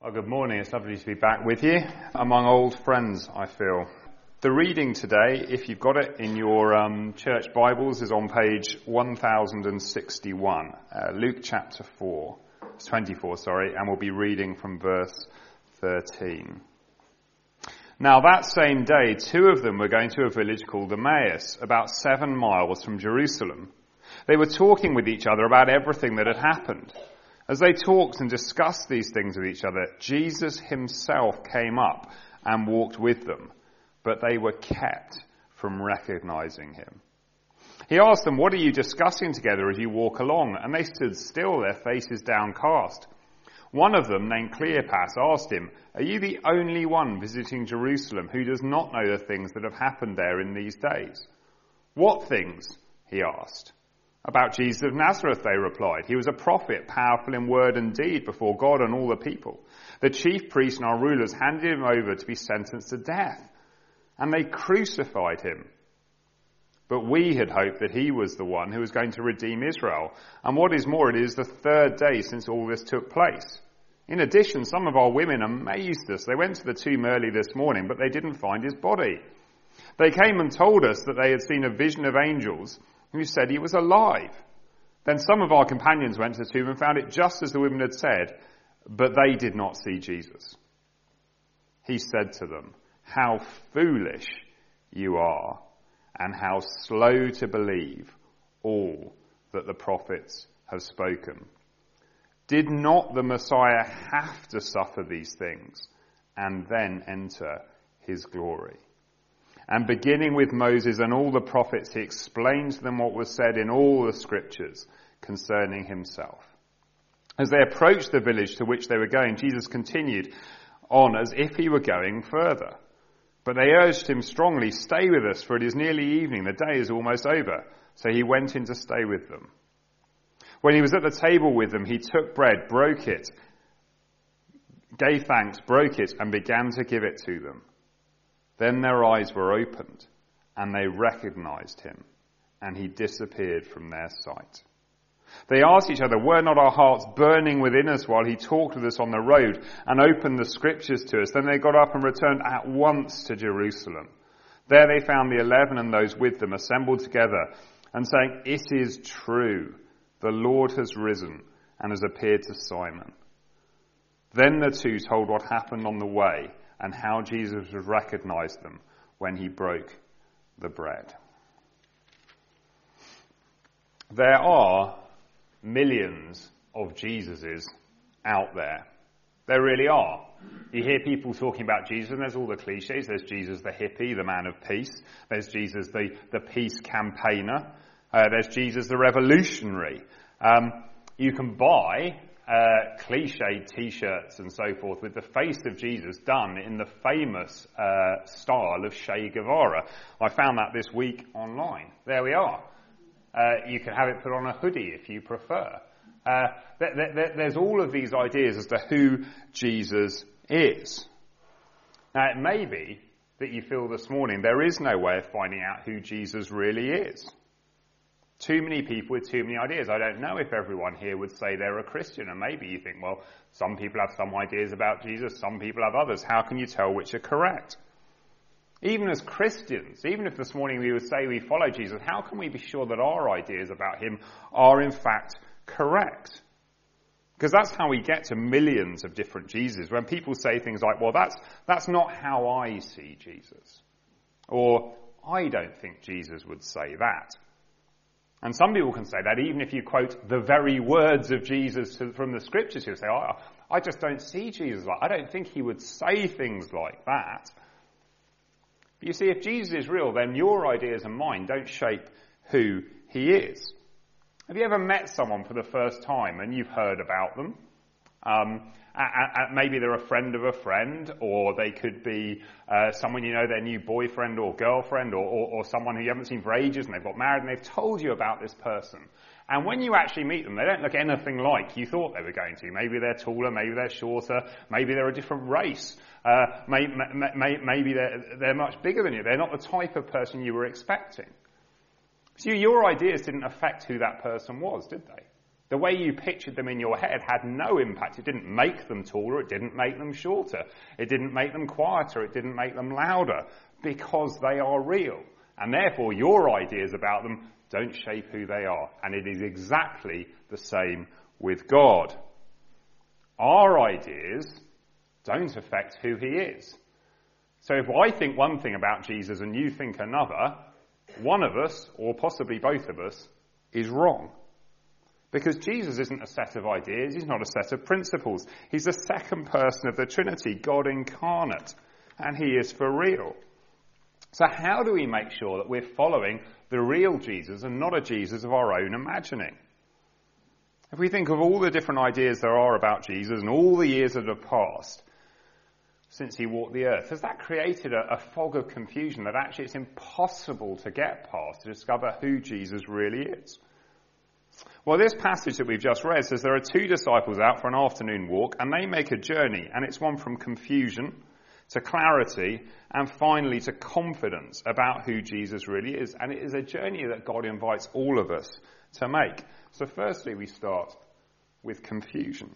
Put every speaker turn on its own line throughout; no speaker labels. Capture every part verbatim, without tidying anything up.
Well, good morning. It's lovely to be back with you among old friends, I feel. The reading today, if you've got it in your um, church Bibles, is on page one thousand sixty-one, uh, Luke chapter four, twenty-four, sorry, and we'll be reading from verse thirteen. Now that same day, two of them were going to a village called Emmaus, about seven miles from Jerusalem. They were talking with each other about everything that had happened. As they talked and discussed these things with each other, Jesus himself came up and walked with them, but they were kept from recognizing him. He asked them, "What are you discussing together as you walk along?" And they stood still, their faces downcast. One of them, named Cleopas, asked him, "Are you the only one visiting Jerusalem who does not know the things that have happened there in these days?" "What things?" he asked. "About Jesus of Nazareth," they replied. "He was a prophet, powerful in word and deed before God and all the people. The chief priests and our rulers handed him over to be sentenced to death, and they crucified him. But we had hoped that he was the one who was going to redeem Israel. And what is more, it is the third day since all this took place. In addition, some of our women amazed us. They went to the tomb early this morning, but they didn't find his body. They came and told us that they had seen a vision of angels who said he was alive. Then some of our companions went to the tomb and found it just as the women had said, but they did not see Jesus." He said to them, "How foolish you are, and how slow to believe all that the prophets have spoken. Did not the Messiah have to suffer these things and then enter his glory?" And beginning with Moses and all the prophets, he explained to them what was said in all the scriptures concerning himself. As they approached the village to which they were going, Jesus continued on as if he were going further. But they urged him strongly, "Stay with us, for it is nearly evening. The day is almost over." So he went in to stay with them. When he was at the table with them, he took bread, broke it, gave thanks, broke it, and began to give it to them. Then their eyes were opened, and they recognized him, and he disappeared from their sight. They asked each other, "Were not our hearts burning within us while he talked with us on the road and opened the scriptures to us?" Then they got up and returned at once to Jerusalem. There they found the eleven and those with them assembled together and saying, "It is true, the Lord has risen and has appeared to Simon." Then the two told what happened on the way and how Jesus recognized them when he broke the bread. There are millions of Jesuses out there. There really are. You hear people talking about Jesus, and there's all the cliches. There's Jesus the hippie, the man of peace. There's Jesus the, the peace campaigner. Uh, there's Jesus the revolutionary. Um, you can buy uh, cliche t-shirts and so forth with the face of Jesus done in the famous uh, style of Che Guevara. I found that this week online. There we are. Uh, you can have it put on a hoodie if you prefer. Uh, th- th- there's all of these ideas as to who Jesus is. Now, it may be that you feel this morning there is no way of finding out who Jesus really is. Too many people with too many ideas. I don't know if everyone here would say they're a Christian, and maybe you think, well, some people have some ideas about Jesus, some people have others. How can you tell which are correct? Even as Christians, even if this morning we would say we follow Jesus, how can we be sure that our ideas about him are in fact correct? Because that's how we get to millions of different Jesuses. When people say things like, well, that's, that's not how I see Jesus. Or, I don't think Jesus would say that. And some people can say that even if you quote the very words of Jesus to, from the scriptures. You'll say, oh, I just don't see Jesus like, I don't think he would say things like that. But you see, if Jesus is real, then your ideas and mine don't shape who he is. Have you ever met someone for the first time and you've heard about them? Um, a, a, maybe they're a friend of a friend, or they could be uh, someone you know, their new boyfriend or girlfriend, or, or, or someone who you haven't seen for ages and they've got married and they've told you about this person. And when you actually meet them, they don't look anything like you thought they were going to. Maybe they're taller, maybe they're shorter, maybe they're a different race. Uh, may, may, maybe they're, they're much bigger than you. They're not the type of person you were expecting. So your ideas didn't affect who that person was, did they? The way you pictured them in your head had no impact. It didn't make them taller, it didn't make them shorter, it didn't make them quieter, it didn't make them louder, because they are real. And therefore your ideas about them don't shape who they are. And it is exactly the same with God. Our ideas don't affect who he is. So if I think one thing about Jesus and you think another, one of us, or possibly both of us, is wrong. Because Jesus isn't a set of ideas, he's not a set of principles. He's the second person of the Trinity, God incarnate, and he is for real. So how do we make sure that we're following the real Jesus and not a Jesus of our own imagining? If we think of all the different ideas there are about Jesus and all the years that have passed since he walked the earth, has that created a, a fog of confusion that actually it's impossible to get past to discover who Jesus really is? Well, this passage that we've just read says there are two disciples out for an afternoon walk, and they make a journey, and it's one from confusion to clarity and finally to confidence about who Jesus really is. And it is a journey that God invites all of us to make. So firstly, we start with confusion.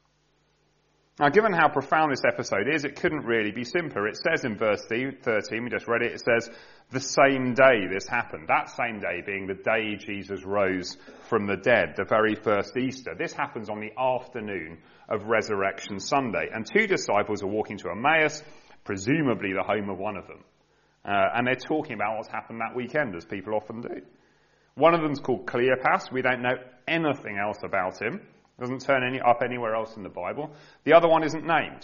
Now, given how profound this episode is, it couldn't really be simpler. It says in verse thirteen, we just read it, it says, the same day this happened. That same day being the day Jesus rose from the dead, the very first Easter. This happens on the afternoon of Resurrection Sunday. And two disciples are walking to Emmaus, presumably the home of one of them. Uh, and they're talking about what's happened that weekend, as people often do. One of them's called Cleopas. We don't know anything else about him. Doesn't turn any up anywhere else in the Bible. The other one isn't named.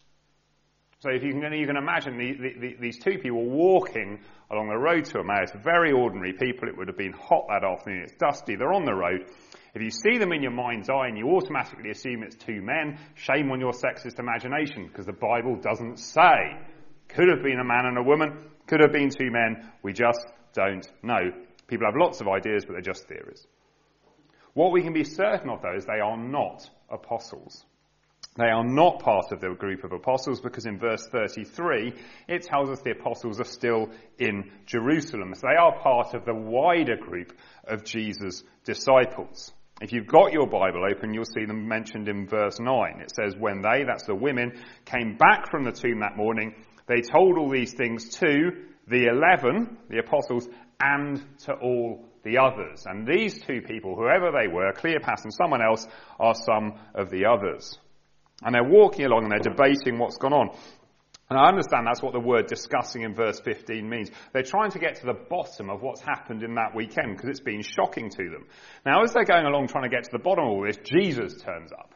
So if you can, you can imagine the, the, the, these two people walking along the road to Emmaus, very ordinary people. It would have been hot that afternoon. It's dusty. They're on the road. If you see them in your mind's eye and you automatically assume it's two men, shame on your sexist imagination, because the Bible doesn't say. Could have been a man and a woman. Could have been two men. We just don't know. People have lots of ideas, but they're just theories. What we can be certain of, though, is they are not apostles. They are not part of the group of apostles, because in verse thirty-three, it tells us the apostles are still in Jerusalem. So they are part of the wider group of Jesus' disciples. If you've got your Bible open, you'll see them mentioned in verse nine. It says, when they, that's the women, came back from the tomb that morning, they told all these things to the eleven, the apostles, and to all the others. And these two people, whoever they were, Cleopas and someone else, are some of the others. And they're walking along and they're debating what's gone on. And I understand that's what the word discussing in verse fifteen means. They're trying to get to the bottom of what's happened in that weekend, because it's been shocking to them. Now, as they're going along trying to get to the bottom of all this, Jesus turns up.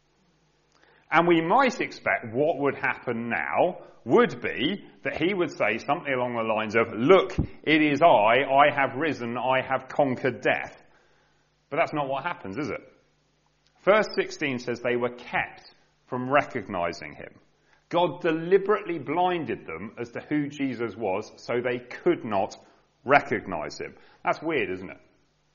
And we might expect what would happen now would be that he would say something along the lines of, look, it is I, I have risen, I have conquered death. But that's not what happens, is it? Verse sixteen says they were kept from recognizing him. God deliberately blinded them as to who Jesus was, so they could not recognize him. That's weird, isn't it?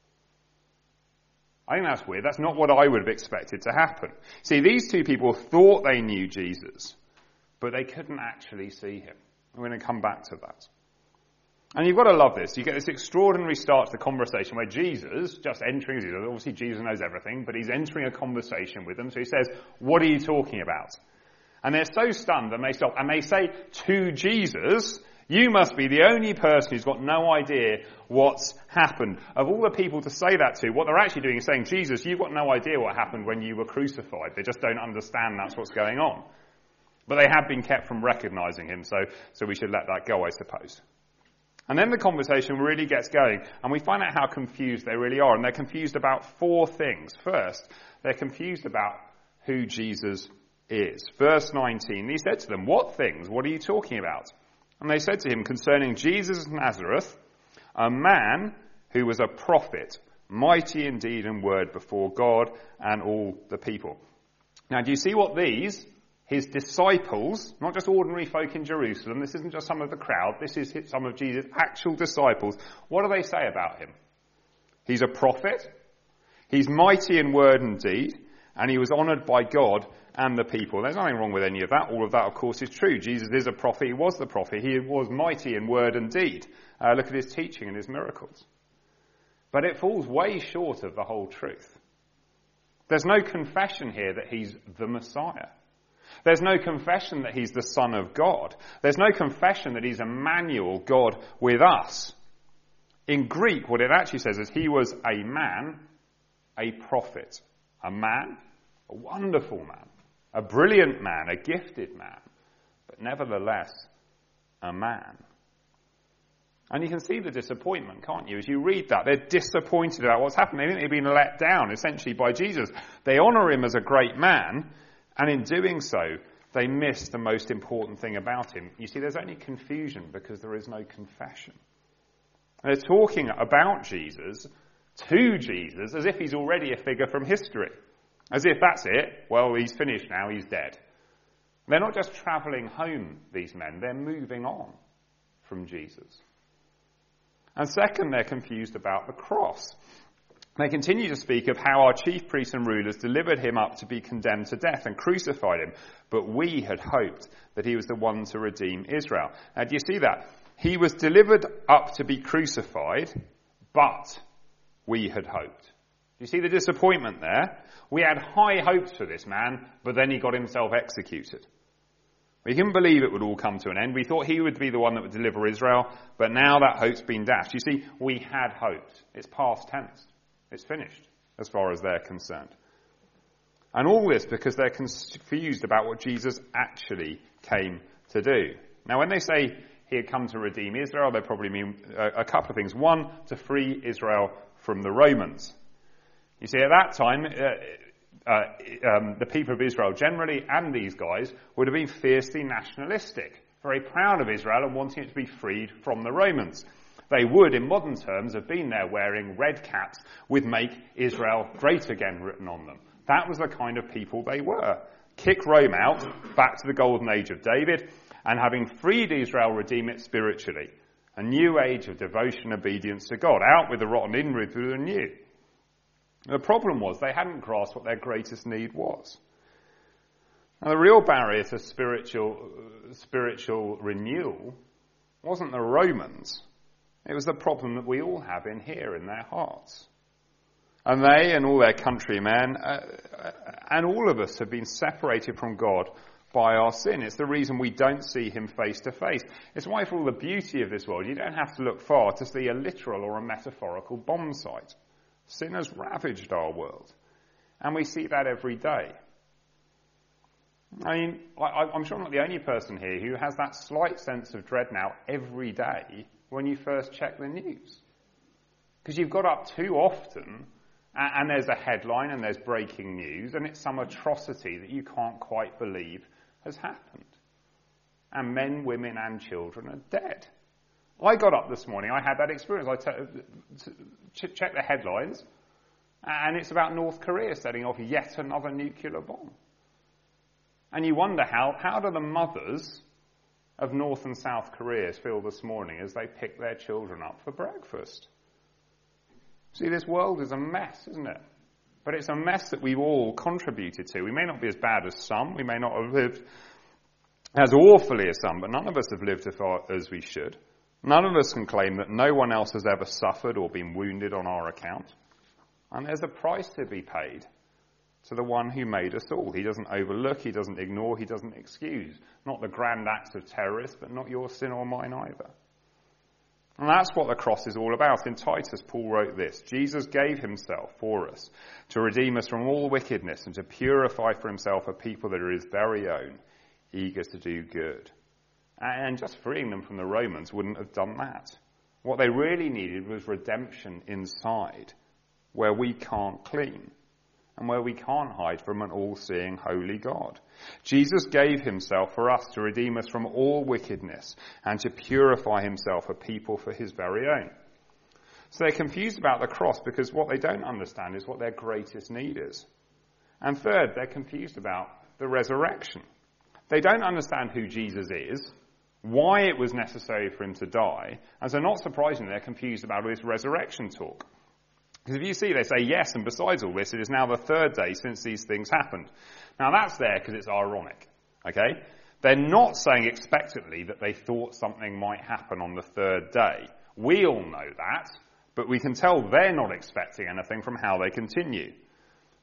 I think that's weird. That's not what I would have expected to happen. See, these two people thought they knew Jesus, but they couldn't actually see him. We're going to come back to that. And you've got to love this. You get this extraordinary start to the conversation where Jesus, just entering, obviously Jesus knows everything, but he's entering a conversation with them. So he says, what are you talking about? And they're so stunned and they stop. And they say to Jesus, you must be the only person who's got no idea what's happened. Of all the people to say that to, what they're actually doing is saying, Jesus, you've got no idea what happened when you were crucified. They just don't understand that's what's going on. But they have been kept from recognizing him, so, so we should let that go, I suppose. And then the conversation really gets going, and we find out how confused they really are. And they're confused about four things. First, they're confused about who Jesus is. Verse nineteen, he said to them, what things? What are you talking about? And they said to him, concerning Jesus of Nazareth, a man who was a prophet, mighty in deed and word before God and all the people. Now, do you see what these, his disciples, not just ordinary folk in Jerusalem, this isn't just some of the crowd, this is some of Jesus' actual disciples, what do they say about him? He's a prophet, he's mighty in word and deed, and he was honoured by God and the people. There's nothing wrong with any of that. All of that, of course, is true. Jesus is a prophet. He was the prophet. He was mighty in word and deed. Uh, look at his teaching and his miracles. But it falls way short of the whole truth. There's no confession here that he's the Messiah. There's no confession that he's the Son of God. There's no confession that he's Emmanuel, God with us. In Greek, what it actually says is he was a man, a prophet. A man, a wonderful man, a brilliant man, a gifted man, but nevertheless, a man. And you can see the disappointment, can't you? As you read that, they're disappointed about what's happened. They think they've been let down, essentially, by Jesus. They honour him as a great man, and in doing so, they miss the most important thing about him. You see, there's only confusion because there is no confession. And they're talking about Jesus, to Jesus, as if he's already a figure from history. As if that's it, well, he's finished now, he's dead. They're not just travelling home, these men, they're moving on from Jesus. And second, they're confused about the cross. They continue to speak of how our chief priests and rulers delivered him up to be condemned to death and crucified him, but we had hoped that he was the one to redeem Israel. Now, do you see that? He was delivered up to be crucified, but we had hoped. Do you see the disappointment there? We had high hopes for this man, but then he got himself executed. We couldn't believe it would all come to an end. We thought he would be the one that would deliver Israel, but now that hope's been dashed. You see, we had hoped. It's past tense. It's finished, as far as they're concerned. And all this because they're confused about what Jesus actually came to do. Now, when they say he had come to redeem Israel, they probably mean a, a couple of things. One, to free Israel from the Romans. You see, at that time, uh, uh, um, the people of Israel generally, and these guys, would have been fiercely nationalistic, very proud of Israel and wanting it to be freed from the Romans. They would, in modern terms, have been there wearing red caps with "Make Israel Great Again" written on them. That was the kind of people they were. Kick Rome out, back to the golden age of David, and having freed Israel, redeem it spiritually. A new age of devotion, obedience to God. Out with the rotten, in with the new. The problem was they hadn't grasped what their greatest need was. Now, the real barrier to spiritual, spiritual renewal wasn't the Romans. It was the problem that we all have in here, in their hearts. And they and all their countrymen, uh, and all of us have been separated from God by our sin. It's the reason we don't see him face to face. It's why, for all the beauty of this world, you don't have to look far to see a literal or a metaphorical bomb site. Sin has ravaged our world, and we see that every day. I mean, I, I'm sure I'm not the only person here who has that slight sense of dread now every day when you first check the news. Because you've got up too often, and, and there's a headline and there's breaking news, and it's some atrocity that you can't quite believe has happened. And men, women, and children are dead. I got up this morning, I had that experience. I t- t- checked the headlines, and it's about North Korea setting off yet another nuclear bomb. And you wonder how, how do the mothers of North and South Korea feel this morning as they pick their children up for breakfast? See, this world is a mess, isn't it? But it's a mess that we've all contributed to. We may not be as bad as some, we may not have lived as awfully as some, but none of us have lived as far as we should. None of us can claim that no one else has ever suffered or been wounded on our account. And there's a price to be paid to the one who made us all. He doesn't overlook, he doesn't ignore, he doesn't excuse. Not the grand acts of terrorists, but not your sin or mine either. And that's what the cross is all about. In Titus, Paul wrote this: Jesus gave himself for us to redeem us from all wickedness and to purify for himself a people that are his very own, eager to do good. And just freeing them from the Romans wouldn't have done that. What they really needed was redemption inside, where we can't clean and where we can't hide from an all-seeing holy God. Jesus gave himself for us to redeem us from all wickedness and to purify himself a people for his very own. So they're confused about the cross because what they don't understand is what their greatest need is. And third, they're confused about the resurrection. They don't understand who Jesus is, why it was necessary for him to die, and so not surprisingly, they're confused about this resurrection talk. Because if you see, they say, yes, and besides all this, it is now the third day since these things happened. Now that's there because it's ironic, okay? They're not saying expectantly that they thought something might happen on the third day. We all know that, but we can tell they're not expecting anything from how they continue.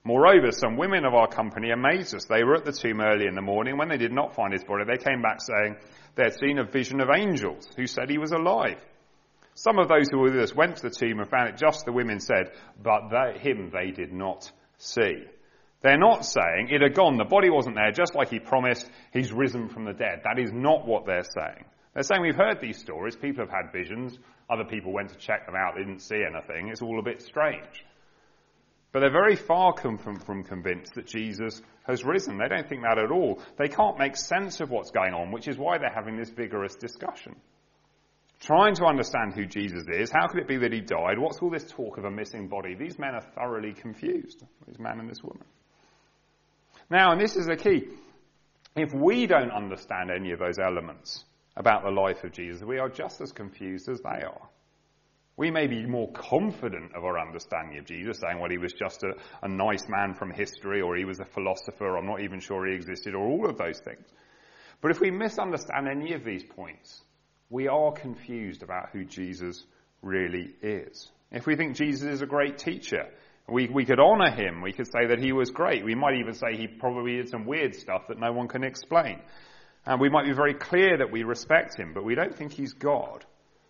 Moreover, some women of our company amazed us. They were at the tomb early in the morning. When they did not find his body, they came back saying they had seen a vision of angels who said he was alive. Some of those who were with us went to the tomb and found it just the women said, but they, him they did not see. They're not saying it had gone, the body wasn't there, just like he promised, he's risen from the dead. That is not what they're saying. They're saying we've heard these stories, people have had visions, other people went to check them out, they didn't see anything, it's all a bit strange. But they're very far from, from convinced that Jesus has risen. They don't think that at all. They can't make sense of what's going on, which is why they're having this vigorous discussion. Trying to understand who Jesus is, how could it be that he died? What's all this talk of a missing body? These men are thoroughly confused, this man and this woman. Now, and this is the key, if we don't understand any of those elements about the life of Jesus, we are just as confused as they are. We may be more confident of our understanding of Jesus, saying, well, he was just a, a nice man from history, or he was a philosopher, I'm not even sure he existed, or all of those things. But if we misunderstand any of these points, we are confused about who Jesus really is. If we think Jesus is a great teacher, we, we could honour him, we could say that he was great. We might even say he probably did some weird stuff that no one can explain. And we might be very clear that we respect him, but we don't think he's God.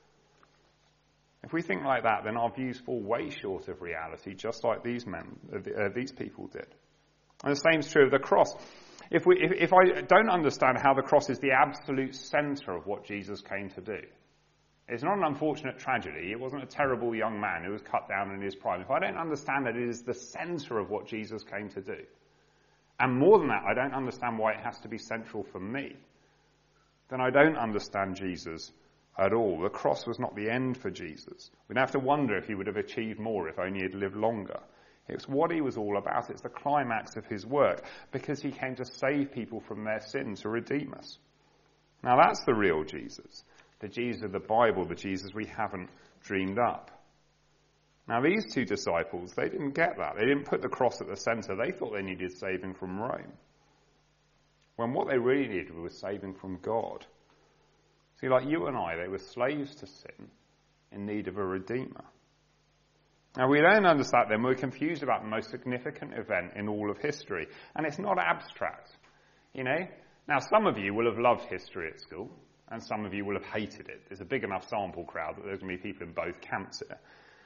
If we think like that, then our views fall way short of reality, just like these men, uh, these people did. And the same is true of the cross. If, we, if, if I don't understand how the cross is the absolute centre of what Jesus came to do, it's not an unfortunate tragedy. It wasn't a terrible young man who was cut down in his prime. If I don't understand that it is the centre of what Jesus came to do, and more than that, I don't understand why it has to be central for me, then I don't understand Jesus at all. The cross was not the end for Jesus. We'd have to wonder if he would have achieved more if only he'd lived longer. It's what he was all about. It's the climax of his work, because he came to save people from their sin, to redeem us. Now that's the real Jesus, the Jesus of the Bible, the Jesus we haven't dreamed up. Now these two disciples, they didn't get that. They didn't put the cross at the centre. They thought they needed saving from Rome, when what they really needed was saving from God. See, like you and I, they were slaves to sin in need of a redeemer. Now, we don't understand them. We're confused about the most significant event in all of history. And it's not abstract, you know. Now, some of you will have loved history at school, and some of you will have hated it. There's a big enough sample crowd that there's going to be people in both camps here.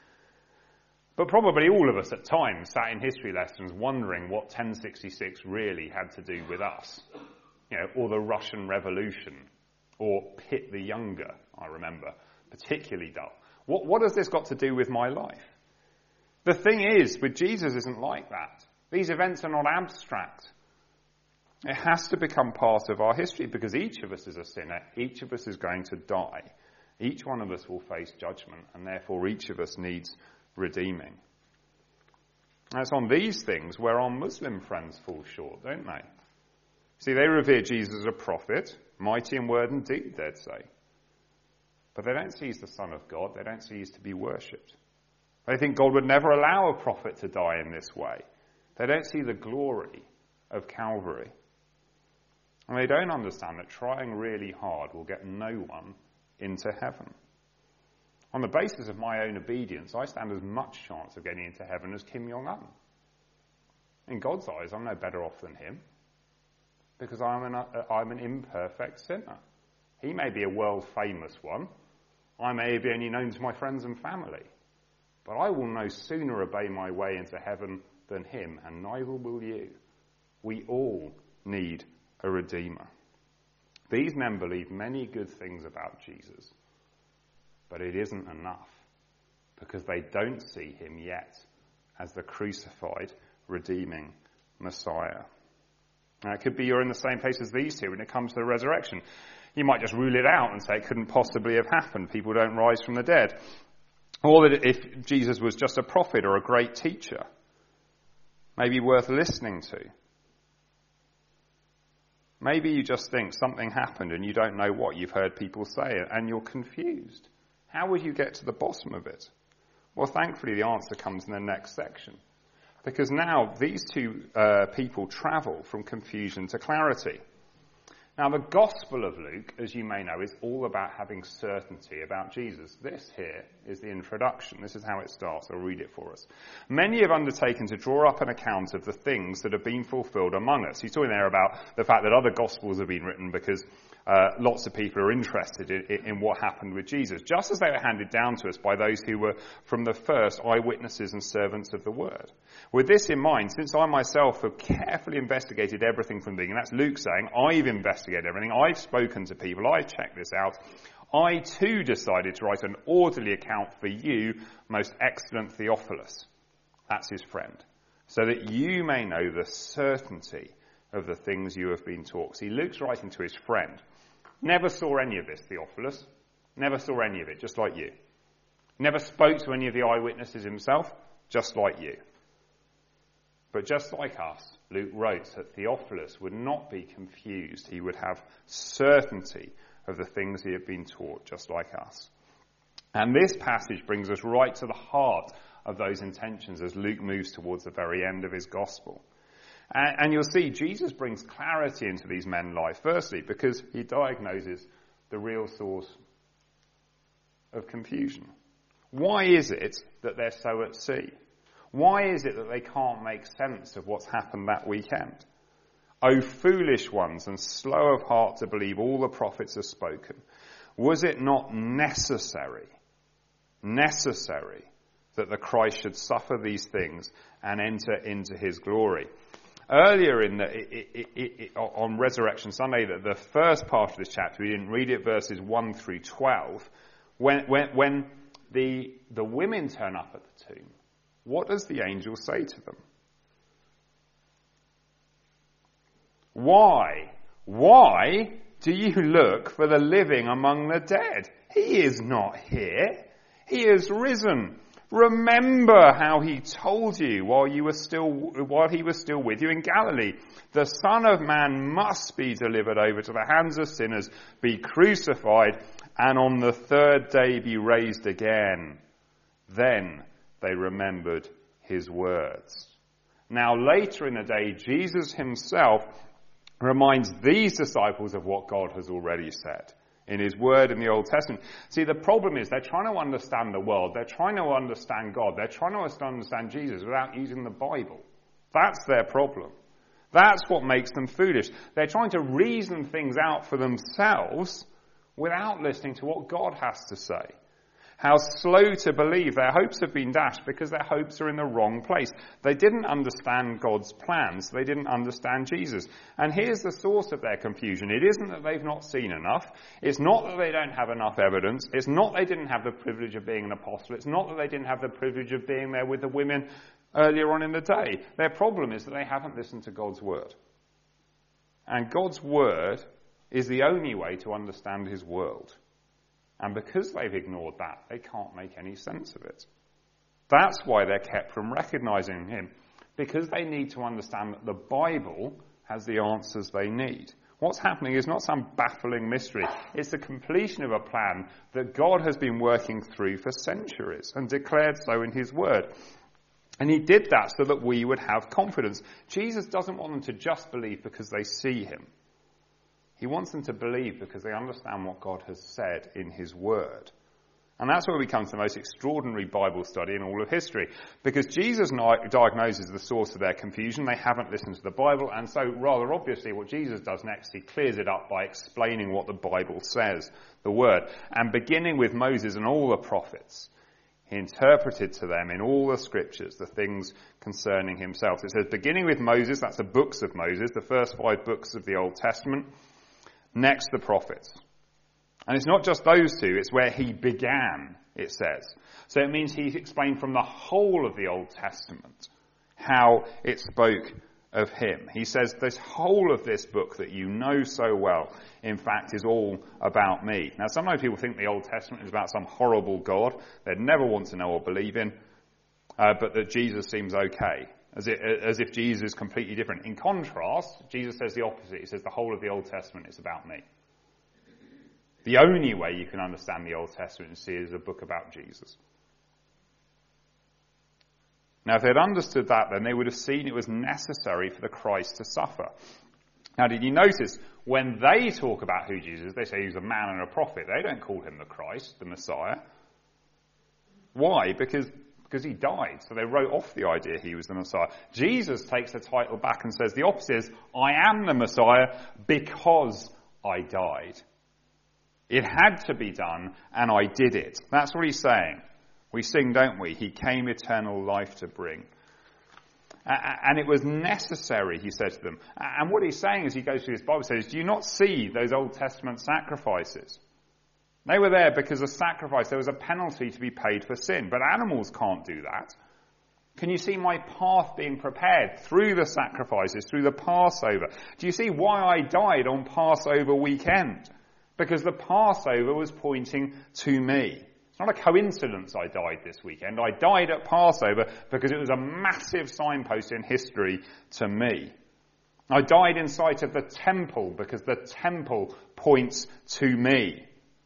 But probably all of us at times sat in history lessons wondering what ten sixty-six really had to do with us, you know, or the Russian Revolution, or Pitt the Younger, I remember, particularly dull. What, what has this got to do with my life? The thing is, with Jesus isn't like that. These events are not abstract. It has to become part of our history, because each of us is a sinner. Each of us is going to die. Each one of us will face judgment, and therefore each of us needs redeeming. And it's on these things where our Muslim friends fall short, don't they? See, they revere Jesus as a prophet, mighty in word and deed, they'd say. But they don't see he's the Son of God. They don't see he's to be worshipped. They think God would never allow a prophet to die in this way. They don't see the glory of Calvary. And they don't understand that trying really hard will get no one into heaven. On the basis of my own obedience, I stand as much chance of getting into heaven as Kim Jong-un. In God's eyes, I'm no better off than him, because I'm an, uh, I'm an imperfect sinner. He may be a world-famous one. I may be only known to my friends and family. But I will no sooner obey my way into heaven than him, and neither will you. We all need a redeemer. These men believe many good things about Jesus, but it isn't enough, because they don't see him yet as the crucified, redeeming Messiah. Now, it could be you're in the same place as these two when it comes to the resurrection. You might just rule it out and say it couldn't possibly have happened. People don't rise from the dead. Or that if Jesus was just a prophet or a great teacher, maybe worth listening to. Maybe you just think something happened and you don't know what. You've heard people say it and you're confused. How would you get to the bottom of it? Well, thankfully the answer comes in the next section. Because now these two uh, people travel from confusion to clarity. Now, the Gospel of Luke, as you may know, is all about having certainty about Jesus. This here is the introduction. This is how it starts. I'll read it for us. Many have undertaken to draw up an account of the things that have been fulfilled among us. He's talking there about the fact that other Gospels have been written because uh, lots of people are interested in, in what happened with Jesus, just as they were handed down to us by those who were from the first eyewitnesses and servants of the word. With this in mind, since I myself have carefully investigated everything from the beginning, that's Luke saying, I've investigated everything, I've spoken to people, I've checked this out, I too decided to write an orderly account for you, most excellent Theophilus, that's his friend, so that you may know the certainty of the things you have been taught. See, Luke's writing to his friend. Never saw any of this, Theophilus. Never saw any of it, just like you. Never spoke to any of the eyewitnesses himself, just like you. But just like us, Luke wrote that Theophilus would not be confused. He would have certainty of the things he had been taught, just like us. And this passage brings us right to the heart of those intentions as Luke moves towards the very end of his gospel. And, and you'll see Jesus brings clarity into these men's life, firstly, because he diagnoses the real source of confusion. Why is it that they're so at sea? Why is it that they can't make sense of what's happened that weekend? O foolish ones and slow of heart to believe all the prophets have spoken. Was it not necessary, necessary that the Christ should suffer these things and enter into his glory? Earlier in the, it, it, it, it, on Resurrection Sunday, the, the first part of this chapter, we didn't read it, verses one through twelve, when, when, when the, the women turn up at the tomb, what does the angel say to them? Why? Why do you look for the living among the dead? He is not here. He is risen. Remember how he told you while you were still, while he was still with you in Galilee. The Son of Man must be delivered over to the hands of sinners, be crucified, and on the third day be raised again. Then they remembered his words. Now later in the day, Jesus himself reminds these disciples of what God has already said in his word in the Old Testament. See, the problem is they're trying to understand the world. They're trying to understand God. They're trying to understand Jesus without using the Bible. That's their problem. That's what makes them foolish. They're trying to reason things out for themselves without listening to what God has to say. How slow to believe. Their hopes have been dashed because their hopes are in the wrong place. They didn't understand God's plans. They didn't understand Jesus. And here's the source of their confusion. It isn't that they've not seen enough. It's not that they don't have enough evidence. It's not they didn't have the privilege of being an apostle. It's not that they didn't have the privilege of being there with the women earlier on in the day. Their problem is that they haven't listened to God's word. And God's word is the only way to understand his world. And because they've ignored that, they can't make any sense of it. That's why they're kept from recognizing him. Because they need to understand that the Bible has the answers they need. What's happening is not some baffling mystery. It's the completion of a plan that God has been working through for centuries and declared so in his word. And he did that so that we would have confidence. Jesus doesn't want them to just believe because they see him. He wants them to believe because they understand what God has said in his word. And that's where we come to the most extraordinary Bible study in all of history. Because Jesus diagnoses the source of their confusion. They haven't listened to the Bible. And so, rather obviously, what Jesus does next, he clears it up by explaining what the Bible says, the word. And beginning with Moses and all the prophets, he interpreted to them in all the scriptures the things concerning himself. So it says, beginning with Moses, that's the books of Moses, the first five books of the Old Testament. Next, the prophets. And it's not just those two, it's where he began, it says. So it means he explained from the whole of the Old Testament how it spoke of him. He says, this whole of this book that you know so well, in fact, is all about me. Now, sometimes people think the Old Testament is about some horrible God they'd never want to know or believe in, uh, but that Jesus seems okay. As, it, as if Jesus is completely different. In contrast, Jesus says the opposite. He says the whole of the Old Testament is about me. The only way you can understand the Old Testament and see it is a book about Jesus. Now, if they'd understood that, then they would have seen it was necessary for the Christ to suffer. Now, did you notice when they talk about who Jesus is, they say he's a man and a prophet. They don't call him the Christ, the Messiah. Why? Because, because he died. So they wrote off the idea he was the Messiah. Jesus takes the title back and says the opposite is, I am the Messiah because I died. It had to be done, and I did it. That's what he's saying. We sing, don't we? He came eternal life to bring. And it was necessary, he said to them. And what he's saying as he goes through his Bible says, do you not see those Old Testament sacrifices? They were there because of sacrifice. There was a penalty to be paid for sin. But animals can't do that. Can you see my path being prepared through the sacrifices, through the Passover? Do you see why I died on Passover weekend? Because the Passover was pointing to me. It's not a coincidence I died this weekend. I died at Passover because it was a massive signpost in history to me. I died in sight of the temple because the temple points to me.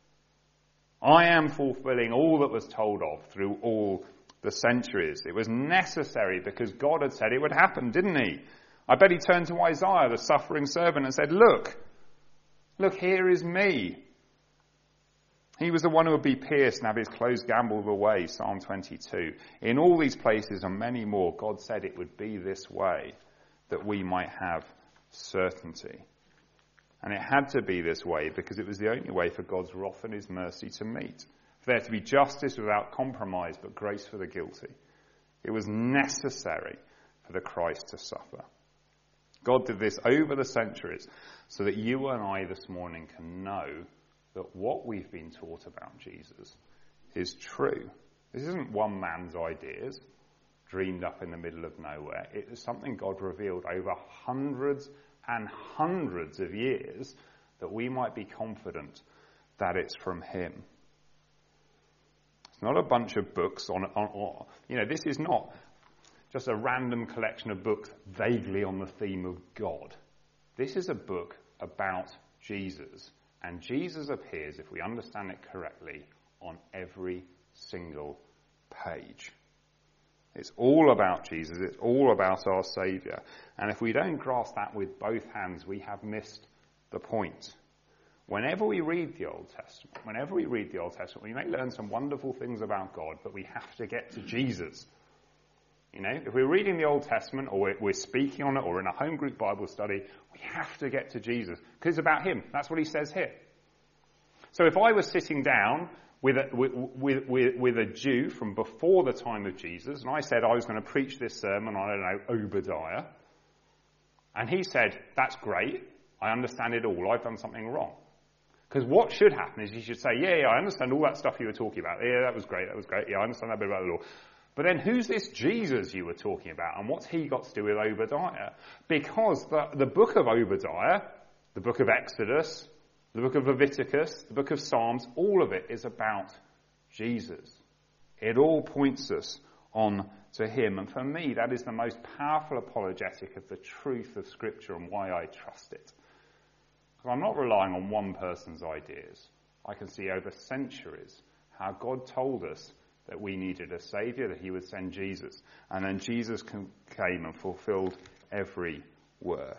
I am fulfilling all that was told of through all the centuries. It was necessary because God had said it would happen, didn't he? I bet he turned to Isaiah, the suffering servant, and said, look, look, here is me. He was the one who would be pierced and have his clothes gambled away, Psalm twenty-two. In all these places and many more, God said it would be this way that we might have certainty. And it had to be this way because it was the only way for God's wrath and his mercy to meet. For there to be justice without compromise, but grace for the guilty. It was necessary for the Christ to suffer. God did this over the centuries so that you and I this morning can know that what we've been taught about Jesus is true. This isn't one man's ideas dreamed up in the middle of nowhere. It is something God revealed over hundreds and hundreds of years that we might be confident that it's from him. It's not a bunch of books on, on, on you know, this is not just a random collection of books vaguely on the theme of God. This is a book about Jesus. And Jesus appears, if we understand it correctly, on every single page. It's all about Jesus. It's all about our Saviour. And if we don't grasp that with both hands, we have missed the point. Whenever we read the Old Testament, whenever we read the Old Testament, we may learn some wonderful things about God, but we have to get to Jesus. You know, if we're reading the Old Testament or we're, we're speaking on it or in a home group Bible study, we have to get to Jesus because it's about him. That's what he says here. So if I was sitting down with a, with, with, with, with a Jew from before the time of Jesus and I said I was going to preach this sermon on, I don't know, Obadiah, and he said, that's great, I understand it all, I've done something wrong. Because what should happen is you should say, yeah, yeah, I understand all that stuff you were talking about. Yeah, that was great, that was great. Yeah, I understand that bit about the law. But then who's this Jesus you were talking about, and what's he got to do with Obadiah? Because the, the book of Obadiah, the book of Exodus, the book of Leviticus, the book of Psalms, all of it is about Jesus. It all points us on to him. And for me, that is the most powerful apologetic of the truth of Scripture and why I trust it. Because I'm not relying on one person's ideas. I can see over centuries how God told us that we needed a Saviour, that he would send Jesus. And then Jesus came and fulfilled every word.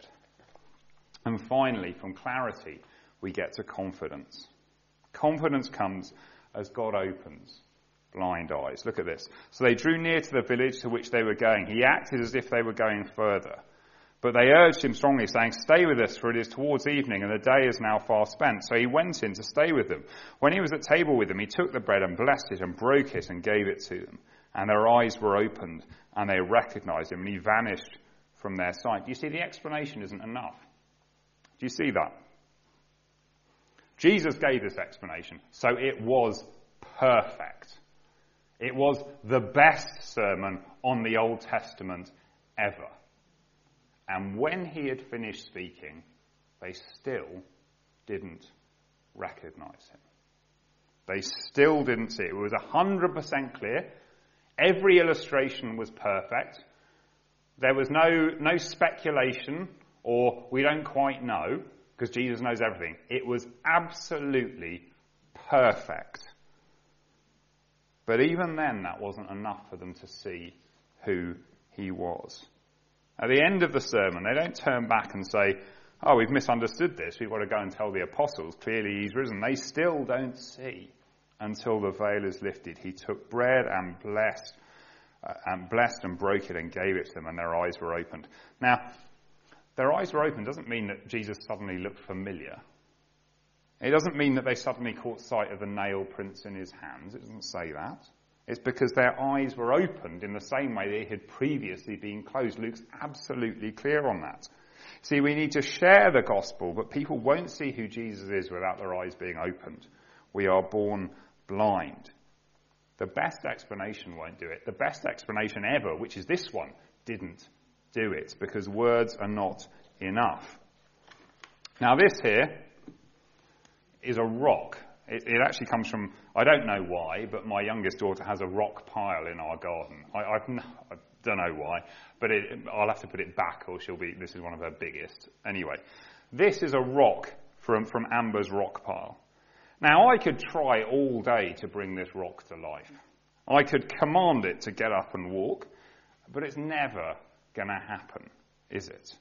And finally, from clarity, we get to confidence. Confidence comes as God opens blind eyes. Look at this. So they drew near to the village to which they were going. He acted as if they were going further. But they urged him strongly, saying, stay with us, for it is towards evening, and the day is now far spent. So he went in to stay with them. When he was at table with them, he took the bread and blessed it and broke it and gave it to them. And their eyes were opened, and they recognized him, and he vanished from their sight. Do you see, the explanation isn't enough? Do you see that? Jesus gave this explanation, so it was perfect. It was the best sermon on the Old Testament ever. And when he had finished speaking, they still didn't recognize him. They still didn't see it. It was one hundred percent clear. Every illustration was perfect. There was no, no speculation or we don't quite know, because Jesus knows everything. It was absolutely perfect. But even then, that wasn't enough for them to see who he was. At the end of the sermon, they don't turn back and say, oh, we've misunderstood this, we've got to go and tell the apostles, clearly he's risen. They still don't see until the veil is lifted. He took bread and blessed, uh, and blessed and broke it and gave it to them, and their eyes were opened. Now, their eyes were opened doesn't mean that Jesus suddenly looked familiar. It doesn't mean that they suddenly caught sight of the nail prints in his hands. It doesn't say that. It's because their eyes were opened in the same way they had previously been closed. Luke's absolutely clear on that. See, we need to share the gospel, but people won't see who Jesus is without their eyes being opened. We are born blind. The best explanation won't do it. The best explanation ever, which is this one, didn't do it, because words are not enough. Now this here is a rock. It, it actually comes from, I don't know why, but my youngest daughter has a rock pile in our garden. I, I've, I don't know why, but it, I'll have to put it back or she'll be, this is one of her biggest. Anyway, this is a rock from, from Amber's rock pile. Now I could try all day to bring this rock to life. I could command it to get up and walk, but it's never going to happen, is it?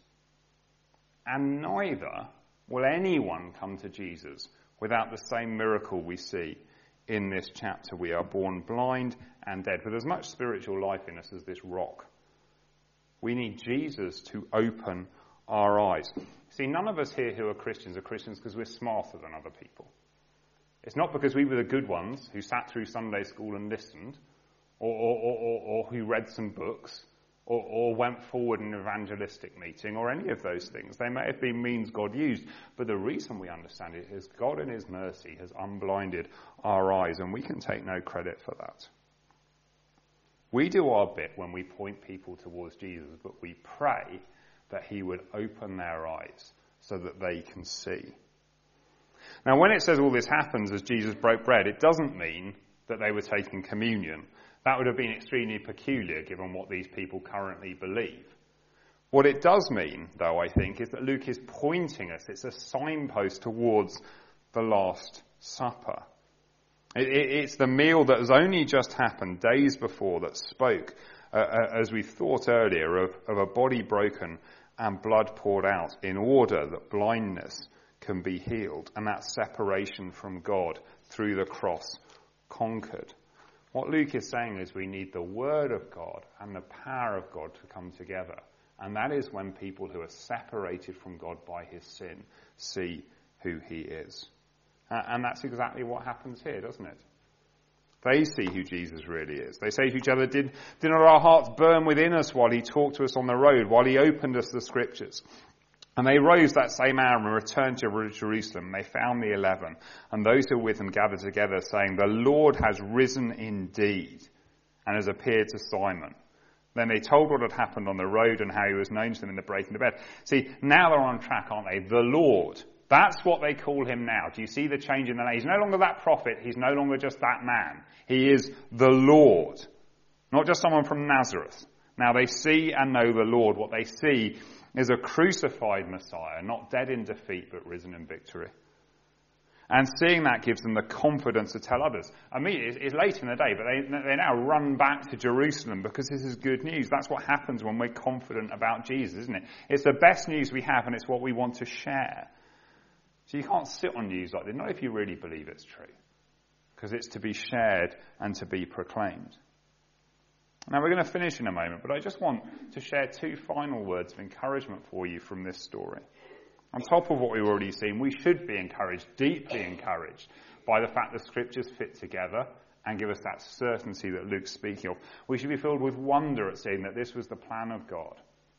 And neither will anyone come to Jesus without the same miracle we see in this chapter. We are born blind and dead, with as much spiritual life in us as this rock. We need Jesus to open our eyes. See, none of us here who are Christians are Christians because we're smarter than other people. It's not because we were the good ones who sat through Sunday school and listened, or, or, or, or, or who read some books, Or, or went forward in an evangelistic meeting, or any of those things. They may have been means God used, but the reason we understand it is God in his mercy has unblinded our eyes, and we can take no credit for that. We do our bit when we point people towards Jesus, but we pray that he would open their eyes so that they can see. Now, when it says all this happens as Jesus broke bread, it doesn't mean that they were taking communion. That would have been extremely peculiar given what these people currently believe. What it does mean, though, I think, is that Luke is pointing us. It's a signpost towards the Last Supper. It, it, it's the meal that has only just happened days before that spoke, uh, as we thought earlier, of, of a body broken and blood poured out in order that blindness can be healed and that separation from God through the cross conquered. What Luke is saying is we need the Word of God and the power of God to come together. And that is when people who are separated from God by his sin see who he is. Uh, and that's exactly what happens here, doesn't it? They see who Jesus really is. They say to each other, did, did not our hearts burn within us while he talked to us on the road, while he opened us the scriptures? And they rose that same hour and returned to Jerusalem. They found the eleven, and those who were with them gathered together, saying, the Lord has risen indeed, and has appeared to Simon. Then they told what had happened on the road and how he was known to them in the breaking of bread. See, now they're on track, aren't they? The Lord. That's what they call him now. Do you see the change in the name? He's no longer that prophet. He's no longer just that man. He is the Lord, not just someone from Nazareth. Now they see and know the Lord. What they see is a crucified Messiah, not dead in defeat, but risen in victory. And seeing that gives them the confidence to tell others. I mean, it's late in the day, but they, they now run back to Jerusalem because this is good news. That's what happens when we're confident about Jesus, isn't it? It's the best news we have, and it's what we want to share. So you can't sit on news like this, not if you really believe it's true, because it's to be shared and to be proclaimed. Now, we're going to finish in a moment, but I just want to share two final words of encouragement for you from this story. On top of what we've already seen, we should be encouraged, deeply encouraged, by the fact the scriptures fit together and give us that certainty that Luke's speaking of. We should be filled with wonder at seeing that this was the plan of God.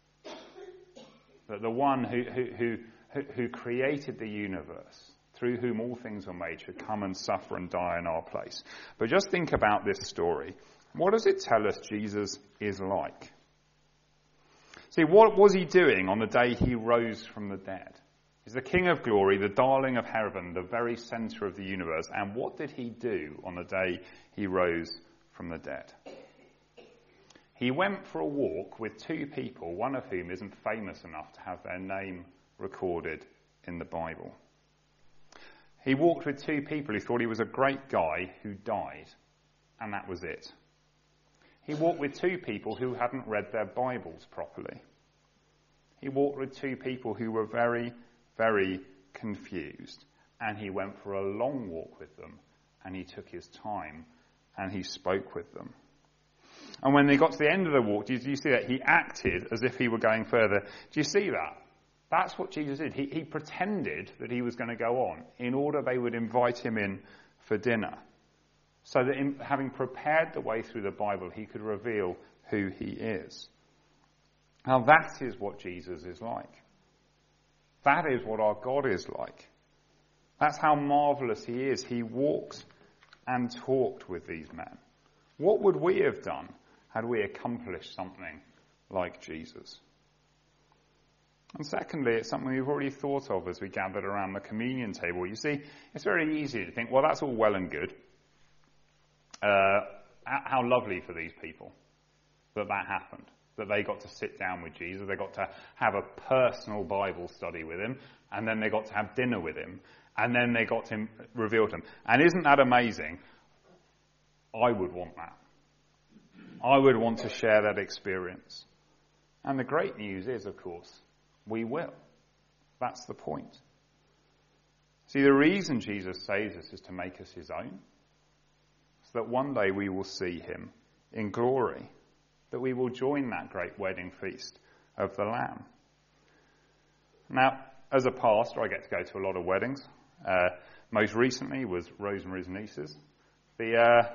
That the one who, who, who, who created the universe, through whom all things were made, should come and suffer and die in our place. But just think about this story. What does it tell us Jesus is like? See, what was he doing on the day he rose from the dead? He's the King of glory, the darling of heaven, the very centre of the universe. And what did he do on the day he rose from the dead? He went for a walk with two people, one of whom isn't famous enough to have their name recorded in the Bible. He walked with two people who thought he was a great guy who died, and that was it. He walked with two people who hadn't read their Bibles properly. He walked with two people who were very very confused, and he went for a long walk with them, and he took his time, and he spoke with them. And when they got to the end of the walk, do you, do you see that? He acted as if he were going further. Do you see that? That's what Jesus did. He, he pretended that he was going to go on in order they would invite him in for dinner. So that in, having prepared the way through the Bible, he could reveal who he is. Now that is what Jesus is like. That is what our God is like. That's how marvellous he is. He walked and talked with these men. What would we have done had we accomplished something like Jesus? And secondly, it's something we've already thought of as we gathered around the communion table. You see, it's very easy to think, well, that's all well and good. Uh, how lovely for these people that that happened, that they got to sit down with Jesus, they got to have a personal Bible study with him, and then they got to have dinner with him, and then they got to reveal to him. And isn't that amazing? I would want that. I would want to share that experience. And the great news is, of course, we will. That's the point. See, the reason Jesus saves us is to make us his own. So that one day we will see him in glory. That we will join that great wedding feast of the Lamb. Now, as a pastor, I get to go to a lot of weddings. Uh, most recently was Rosemary's niece's. The, uh,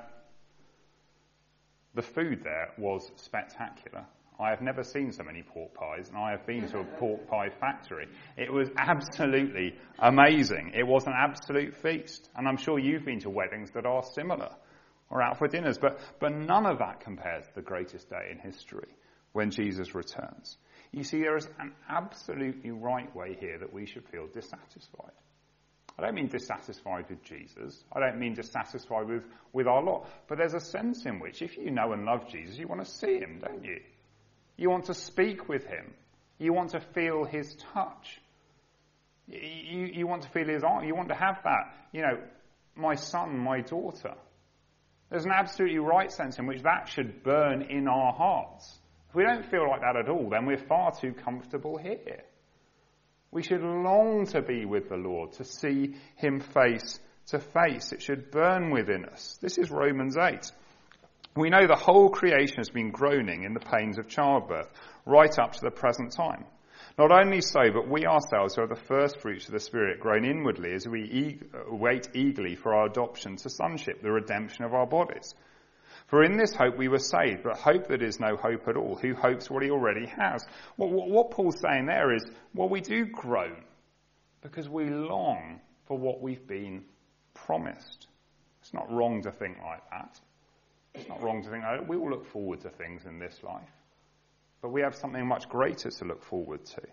the food there was spectacular. I have never seen so many pork pies, and I have been to a pork pie factory. It was absolutely amazing. It was an absolute feast. And I'm sure you've been to weddings that are similar, or out for dinners. But, but none of that compares to the greatest day in history, when Jesus returns. You see, there is an absolutely right way here that we should feel dissatisfied. I don't mean dissatisfied with Jesus. I don't mean dissatisfied with, with our lot. But there's a sense in which, if you know and love Jesus, you want to see him, don't you? You want to speak with him. You want to feel his touch. You, you, you want to feel his arm. You want to have that, you know, my son, my daughter. There's an absolutely right sense in which that should burn in our hearts. If we don't feel like that at all, then we're far too comfortable here. We should long to be with the Lord, to see him face to face. It should burn within us. This is Romans eight. We know the whole creation has been groaning in the pains of childbirth, right up to the present time. Not only so, but we ourselves who are the first fruits of the Spirit groan inwardly as we e- wait eagerly for our adoption to sonship, the redemption of our bodies. For in this hope we were saved, but hope that is no hope at all. Who hopes what he already has? What, what, what Paul's saying there is, well, we do groan because we long for what we've been promised. It's not wrong to think like that. It's not wrong to think like that. We will look forward to things in this life. But we have something much greater to look forward to.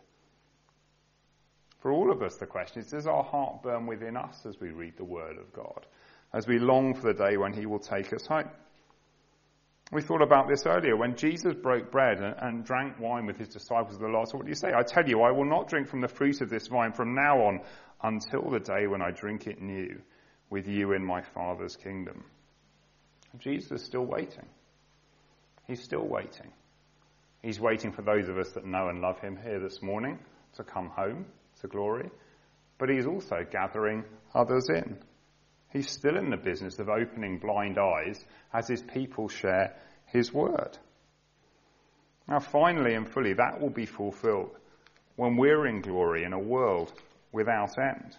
For all of us, the question is, does our heart burn within us as we read the Word of God? As we long for the day when he will take us home? We thought about this earlier. When Jesus broke bread and, and drank wine with his disciples at the last, what did he say? I tell you, I will not drink from the fruit of this vine from now on until the day when I drink it new with you in my Father's kingdom. Jesus is still waiting. He's still waiting. He's waiting for those of us that know and love him here this morning to come home to glory. But he's also gathering others in. He's still in the business of opening blind eyes as his people share his word. Now, finally and fully, that will be fulfilled when we're in glory in a world without end.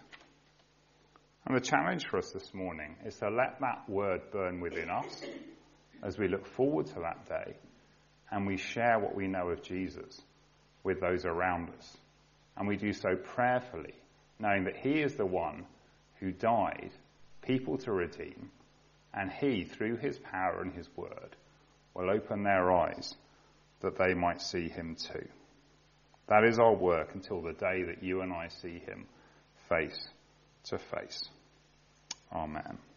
And the challenge for us this morning is to let that word burn within us as we look forward to that day and we share what we know of Jesus with those around us. And we do so prayerfully, knowing that he is the one who died, people to redeem, and he, through his power and his word, will open their eyes that they might see him too. That is our work until the day that you and I see him face to face. Amen.